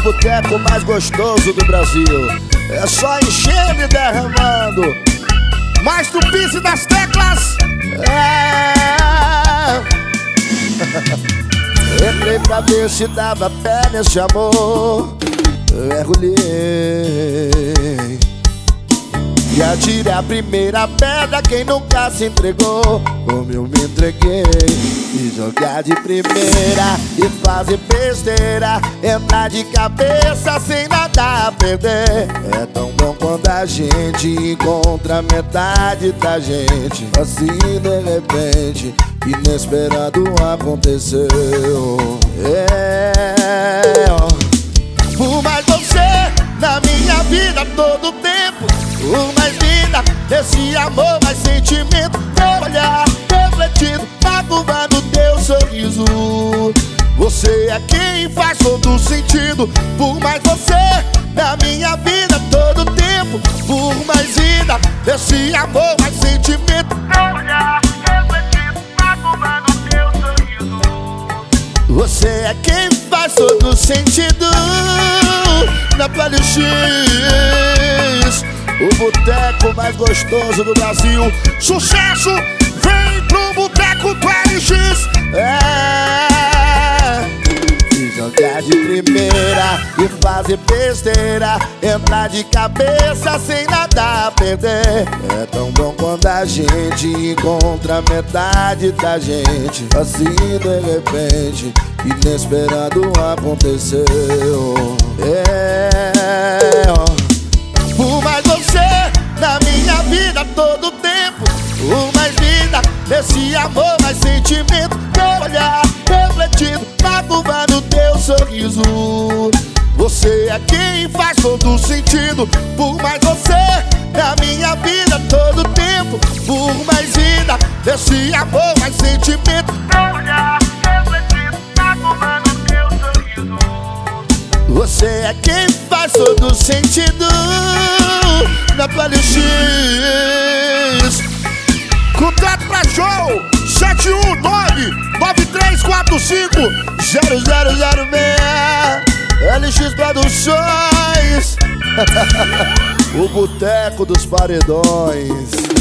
boteco mais gostoso do Brasil. É só enchendo e derramando. Mais do piso das teclas. Entrei pra ver se dava pé nesse amor. Mergulhei e atirei a primeira pedra. Quem nunca se entregou como eu me entreguei. E jogar de primeira e fazer besteira, entrar de cabeça sem nada a perder. É tão bom quando a gente encontra a metade da gente. Assim de repente, inesperado aconteceu. Por mais você na minha vida todo o tempo, por mais linda desse amor, mais sentimento. Teu olhar refletido, magoando teu sorriso. Você é quem faz todo sentido. Por mais você na minha vida todo o tempo, por mais linda desse amor, mais sentimento. Teu olhar refletido, magoando teu sorriso. Você é quem faz todo sentido. Na PLX, o boteco mais gostoso do Brasil. Sucesso, vem pro boteco PLX. E jogar de primeira e fazer besteira, entrar de cabeça sem nada a perder. É tão bom quando a gente encontra a metade da gente. Assim de repente, inesperado aconteceu. Por mais você na minha vida todo o tempo, por mais linda desse amor, mais sentimento. Teu olhar refletido, magoando teu sorriso. Você é quem faz todo sentido. Por mais você na minha vida todo o tempo, por mais linda desse amor, mais sentimento. Teu olhar refletido, magoando teu sorriso. Você é quem faz todo sentido. Na PLX, contato pra show 719-9345-0006. LX Produções. O boteco dos paredões.